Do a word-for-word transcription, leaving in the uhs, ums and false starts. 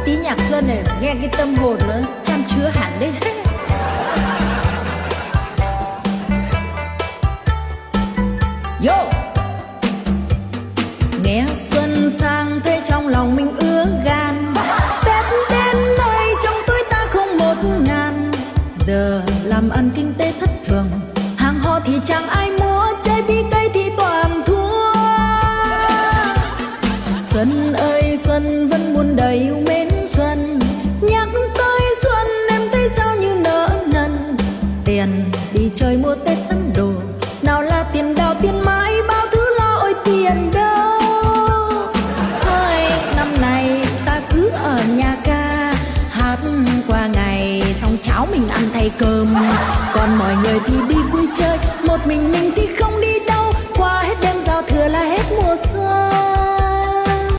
tí nhạc Xuân này nghe cái tâm hồn nó chan chứa hẳn đấy. Yo! Nghe xuân sang thấy trong lòng mình ứa gan, Tết đến nơi trong túi ta không một ngàn. Giờ làm ăn kinh tế thất thường, hàng ho thì chẳng ai mua, trái bí cây thì toàn thua. Xuân ơi xuân vẫn muôn đầy yêu mến xuân, nhắc tới xuân em thấy sao như nỡ nần. Tiền đi chơi mua Tết sắm đồ, nào là tiền đào tiền mãi bao thứ lo ôi tiền đâu. Thôi năm này ta cứ ở nhà ca, hát qua ngày xong cháo mình ăn thay cơm.